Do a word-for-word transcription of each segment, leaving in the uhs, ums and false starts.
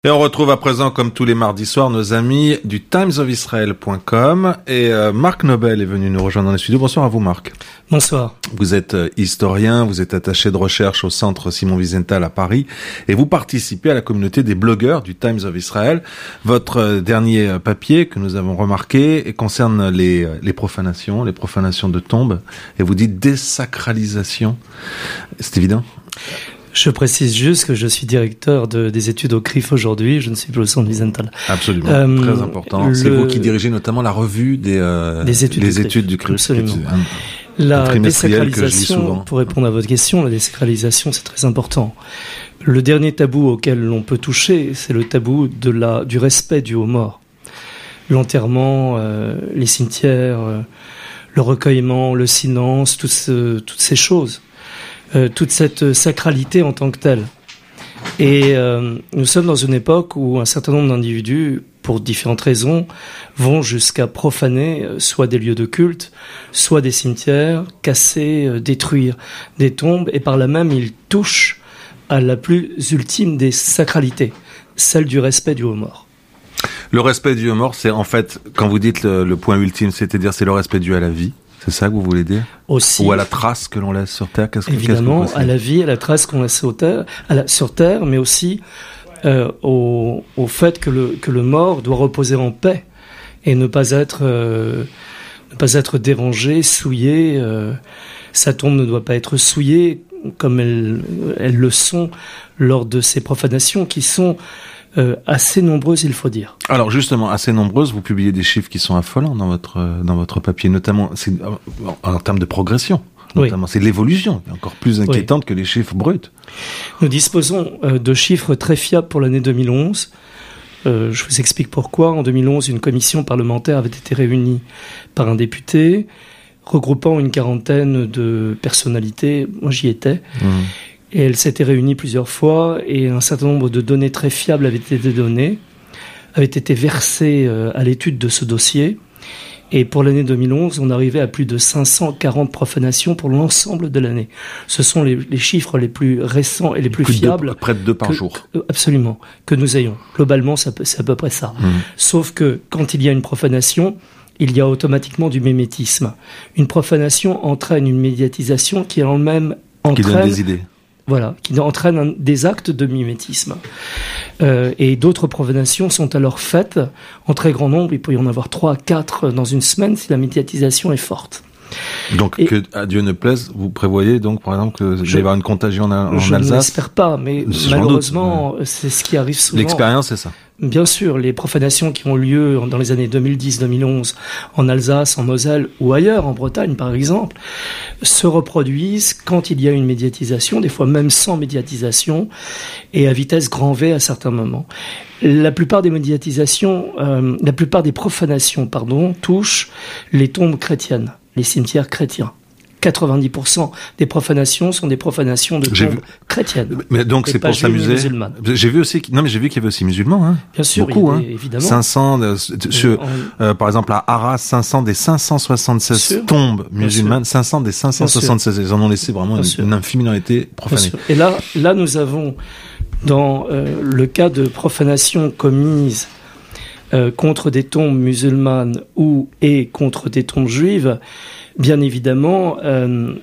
Et on retrouve à présent, comme tous les mardis soirs, nos amis du times of israel point com. Et euh, Marc Nobel est venu nous rejoindre dans les studios. Bonsoir à vous, Marc. Bonsoir. Vous êtes euh, historien, vous êtes attaché de recherche au centre Simon Wiesenthal à Paris, et vous participez à la communauté des blogueurs du Times of Israel. Votre euh, dernier euh, papier que nous avons remarqué et concerne les, euh, les profanations, les profanations de tombes. Et vous dites désacralisation. C'est évident ? Je précise juste que je suis directeur de, des études au C R I F aujourd'hui, je ne suis plus au centre Wiesenthal. Absolument, euh, très important. Le... C'est vous qui dirigez notamment la revue des, euh, des études, des du études du C R I F. Absolument. Un, la un désacralisation, pour répondre à votre question, la désacralisation, c'est très important. Le dernier tabou auquel l'on peut toucher, c'est le tabou de la, du respect dû aux morts. L'enterrement, euh, les cimetières, euh, le recueillement, le silence, toutes, ce, toutes ces choses. Euh, toute cette sacralité en tant que telle. Et euh, nous sommes dans une époque où un certain nombre d'individus, pour différentes raisons, vont jusqu'à profaner euh, soit des lieux de culte, soit des cimetières, casser, euh, détruire des tombes, et par là même ils touchent à la plus ultime des sacralités, celle du respect dû aux morts. Le respect dû aux morts, c'est en fait, quand vous dites le, le point ultime, c'est-à-dire c'est le respect dû à la vie. C'est ça que vous voulez dire ? Aussi. Ou à la trace que l'on laisse sur Terre ? Qu'est-ce que, Évidemment, qu'est-ce que à la vie, à la trace qu'on laisse sur Terre, à la, sur terre mais aussi euh, au, au fait que le, que le mort doit reposer en paix et ne pas être, euh, ne pas être dérangé, souillé. Euh, sa tombe ne doit pas être souillée comme elles, elles le sont lors de ces profanations qui sont Euh, assez nombreuses, il faut dire. Alors justement, assez nombreuses, vous publiez des chiffres qui sont affolants dans votre dans votre papier, notamment c'est, en termes de progression. Notamment, oui. C'est l'évolution qui est encore plus inquiétante oui. que les chiffres bruts. Nous disposons euh, de chiffres très fiables pour l'année deux mille onze. Euh, je vous explique pourquoi. En deux mille onze, une commission parlementaire avait été réunie par un député, regroupant une quarantaine de personnalités. Moi, j'y étais. Mmh. Et elle s'était réunie plusieurs fois et un certain nombre de données très fiables avaient été données, avaient été versées à l'étude de ce dossier. Et pour l'année deux mille onze, on arrivait à plus de cinq cent quarante profanations pour l'ensemble de l'année. Ce sont les, les chiffres les plus récents et les plus, plus fiables. De, près de deux par que, jour. Que, absolument, que nous ayons. Globalement, ça, c'est à peu près ça. Mmh. Sauf que quand il y a une profanation, il y a automatiquement du mimétisme. Une profanation entraîne une médiatisation qui elle-même entraîne... Qui donne des idées. Voilà, qui entraîne un, des actes de mimétisme. Euh, et d'autres profanations sont alors faites en très grand nombre. Il peut y en avoir trois à quatre dans une semaine si la médiatisation est forte. Donc, et que à Dieu ne plaise, vous prévoyez donc, par exemple, que il va y avoir une contagion en, en je Alsace ? Je n'espère pas, mais je malheureusement, doute, c'est ce qui arrive souvent. L'expérience, c'est ça. Bien sûr, les profanations qui ont lieu dans les années deux mille dix deux mille onze en Alsace, en Moselle ou ailleurs, en Bretagne par exemple, se reproduisent quand il y a une médiatisation, des fois même sans médiatisation, et à vitesse grand V à certains moments. La plupart des médiatisations, euh, la plupart des profanations, pardon, touchent les tombes chrétiennes, les cimetières chrétiens. quatre-vingt-dix pour cent des profanations sont des profanations de tombes chrétiennes. Mais donc c'est pour s'amuser. J'ai vu aussi, non mais j'ai vu qu'il y avait aussi musulmans, hein. Bien sûr, beaucoup, il y a, hein. évidemment. cinq cents, de, de, sur, en... euh, par exemple à Arras, cinq cents des cinq cent soixante-seize tombes musulmanes, cinq cents des cinq cent soixante-seize. Ils en ont laissé vraiment une, une infime minorité profanée. Et là, là nous avons dans euh, le cas de profanation commise euh, contre des tombes musulmanes ou et contre des tombes juives, bien évidemment, euh,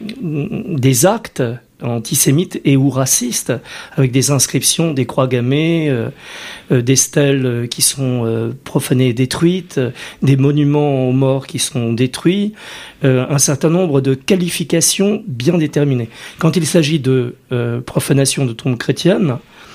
des actes antisémites et ou racistes, avec des inscriptions, des croix gammées, euh, euh, des stèles qui sont euh, profanées et détruites, euh, des monuments aux morts qui sont détruits, euh, un certain nombre de qualifications bien déterminées. Quand il s'agit de euh, profanation de tombes chrétiennes,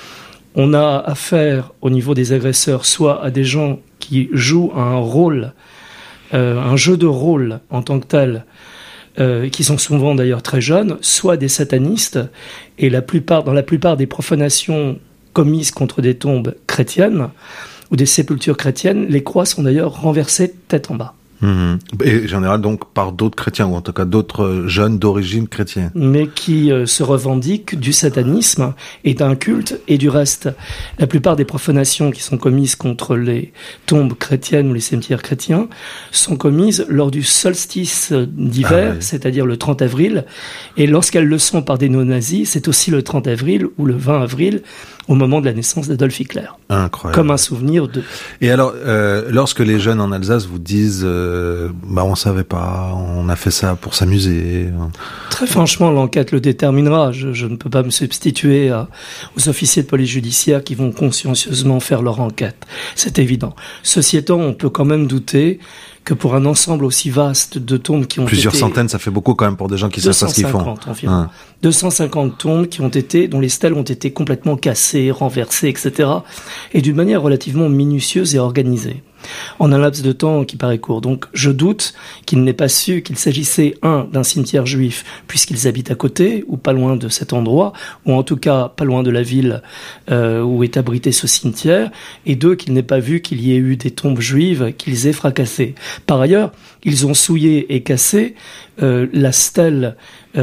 on a affaire au niveau des agresseurs soit à des gens qui jouent un rôle, euh, un jeu de rôle en tant que tel, euh, qui sont souvent d'ailleurs très jeunes, soit des satanistes, et la plupart, dans la plupart des profanations commises contre des tombes chrétiennes ou des sépultures chrétiennes, les croix sont d'ailleurs renversées tête en bas. Mmh. Et en général donc par d'autres chrétiens, ou en tout cas d'autres jeunes d'origine chrétienne. Mais qui euh, se revendiquent du satanisme et d'un culte, et du reste, la plupart des profanations qui sont commises contre les tombes chrétiennes ou les cimetières chrétiens sont commises lors du solstice d'hiver, ah oui. c'est-à-dire le trente avril, et lorsqu'elles le sont par des néo-nazis, c'est aussi le trente avril ou le vingt avril, au moment de la naissance d'Adolf Hitler. Incroyable. Comme un souvenir de... Et alors, euh, lorsque les jeunes en Alsace vous disent euh, bah on savait pas, on a fait ça pour s'amuser. Très franchement, l'enquête le déterminera. Je, je ne peux pas me substituer à, aux officiers de police judiciaire qui vont consciencieusement faire leur enquête. C'est évident. Ceci étant, on peut quand même douter que pour un ensemble aussi vaste de tombes qui ont Plusieurs été... Plusieurs centaines, ça fait beaucoup quand même pour des gens qui savent pas ce qu'ils font. deux cent cinquante environ. Ah. deux cent cinquante tombes qui ont été, dont les stèles ont été complètement cassées, renversées, et cetera. Et d'une manière relativement minutieuse et organisée. En un laps de temps qui paraît court. Donc je doute qu'il n'ait pas su qu'il s'agissait, un, d'un cimetière juif, puisqu'ils habitent à côté, ou pas loin de cet endroit, ou en tout cas pas loin de la ville euh, où est abrité ce cimetière, et deux, qu'il n'ait pas vu qu'il y ait eu des tombes juives qu'ils aient fracassées. Par ailleurs, ils ont souillé et cassé euh, la stèle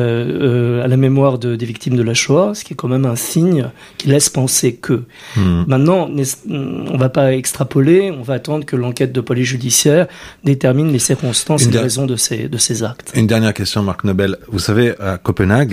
euh, euh, à la mémoire de, des victimes de la Shoah, ce qui est quand même un signe qui laisse penser que. Mmh. Maintenant, on va pas extrapoler, on va attendre que l'enquête de police judiciaire détermine les circonstances et les raisons de ces, de ces actes. Une dernière question, Marc Nobel. Vous savez, à Copenhague,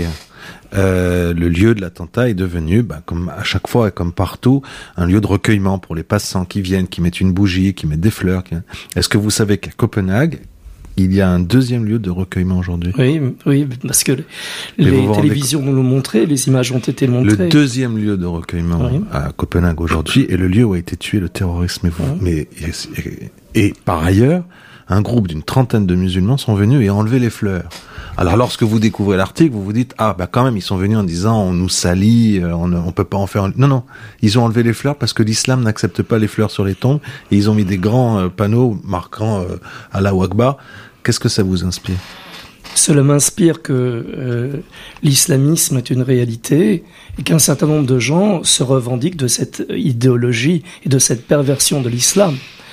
Euh, le lieu de l'attentat est devenu, bah, comme à chaque fois et comme partout, un lieu de recueillement pour les passants qui viennent, qui mettent une bougie, qui mettent des fleurs. Qui... Est-ce que vous savez qu'à Copenhague, il y a un deuxième lieu de recueillement aujourd'hui? Oui, oui, parce que les, les télévisions nous l'ont montré, les images ont été montrées. Le deuxième lieu de recueillement oui. à Copenhague aujourd'hui est le lieu où a été tué le terrorisme. Oui. Mais et, et par ailleurs, un groupe d'une trentaine de musulmans sont venus et ont enlevé les fleurs. Alors lorsque vous découvrez l'article, vous vous dites ah bah quand même ils sont venus en disant on nous salit, on on peut pas en faire. Un... Non non, ils ont enlevé les fleurs parce que l'islam n'accepte pas les fleurs sur les tombes et ils ont mis des grands euh, panneaux marquant euh, Allahu Akbar. Qu'est-ce que ça vous inspire? Cela m'inspire que euh, l'islamisme est une réalité et qu'un certain nombre de gens se revendiquent de cette idéologie et de cette perversion de l'islam.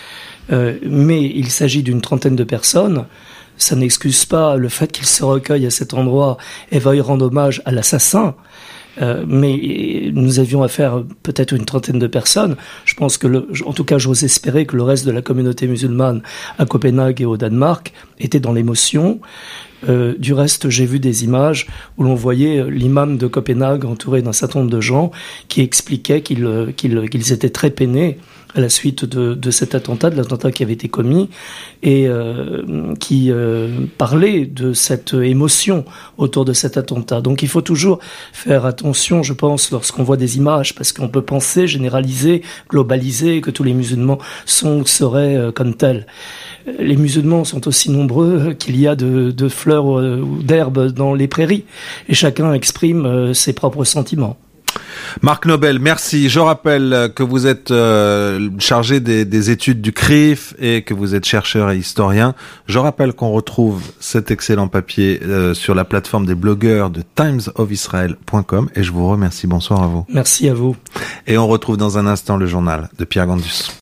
Euh, mais il s'agit d'une trentaine de personnes. Ça n'excuse pas le fait qu'ils se recueillent à cet endroit et veuillent rendre hommage à l'assassin. Euh, mais nous avions affaire peut-être une trentaine de personnes. Je pense que, le, en tout cas, j'ose espérer que le reste de la communauté musulmane à Copenhague et au Danemark était dans l'émotion. Euh, du reste, j'ai vu des images où l'on voyait l'imam de Copenhague entouré d'un certain nombre de gens qui expliquaient qu'ils, qu'ils, qu'ils étaient très peinés à la suite de, de cet attentat, de l'attentat qui avait été commis, et euh, qui euh, parlait de cette émotion autour de cet attentat. Donc il faut toujours faire attention, je pense, lorsqu'on voit des images, parce qu'on peut penser, généraliser, globaliser, que tous les musulmans sont, seraient euh, comme tels. Les musulmans sont aussi nombreux qu'il y a de, de fleurs ou d'herbes dans les prairies, et chacun exprime euh, ses propres sentiments. Marc Nobel, merci. Je rappelle que vous êtes euh, chargé des, des études du C R I F et que vous êtes chercheur et historien. Je rappelle qu'on retrouve cet excellent papier euh, sur la plateforme des blogueurs de times of israel point com et je vous remercie. Bonsoir à vous. Merci à vous. Et on retrouve dans un instant le journal de Pierre Gandus.